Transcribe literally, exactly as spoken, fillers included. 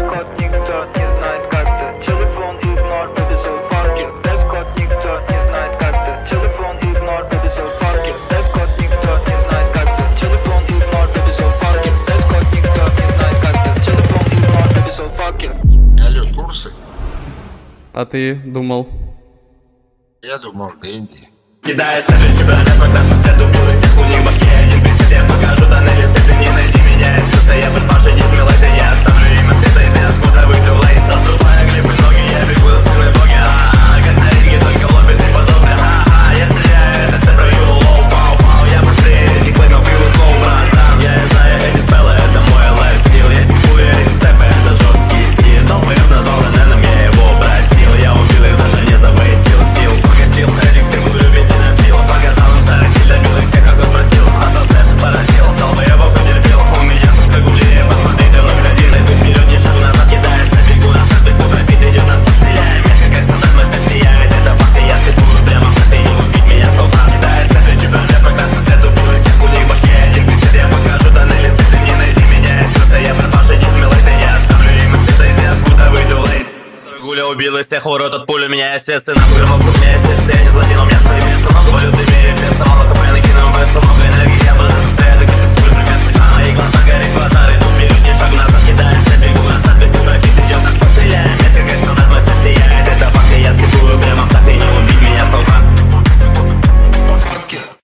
дресс-код, никто не знает как ты. Телефон игнор, baby, so fuck you. Дресс-код, никто не знает как ты. Телефон игнор, baby, so fuck you. Дресс-код, никто не знает как ты. Телефон игнор, baby, so fuck you. Дресс-код, никто не знает как ты. Телефон игнор, baby, so fuck you. Алло, курсы? А ты думал? Я думал, Дэнди. Кидая ставлю чемпионат по красному свету, белый всех у них башки. Один присед, я покажу тоннели света. Не найти меня, искусство, я предпавший, не смелый. Да я оставлю им ответа, из ниоткуда выйду в лейн. Заступая грифы ноги, я бегу за силой боги. А-а-а, как на ринге, только лобби ты подобный. А-а-а, я стреляю, это сет рою, лоу, пау-пау. Я быстрее этих клеймов и узлов, братан. Я знаю эти спеллы, это мой лайфстил. Я стипую эти степы, это жесткий стиль. Долбоёб назвал Эненом, я его простил. Я убил их, даже не завестил сил. Погасил этих цирку, любить на фил. Показал им старый стиль, добил их всех, как он спросил. Остал степ, поразил, долбоёбов утерпел. У меня сутка гулее, посмотри, ты вновь один. Найдут вперед, не шагу назад, кидаешь на бегу. Назад, быстро профит идет, нас постреляем. Мягко, как стандарт, мой степ влияет. Это факты, я степую прямо в ты не убить меня слова. Кидаешь на плечи, чемпионат по красному свету. Был из тех у них башки, один присед, я покажу тоннели света. Не найти меня, искусство, я пропавший, не смелый. Да я оставлю им ответа, из ниоткуда выйду лейт. Гуля убил из всех урод от пули. Меня естественно, громов у меня естественно. Я не злодей, но у меня свои места. Много валют имею, без мало хп, накинул весом.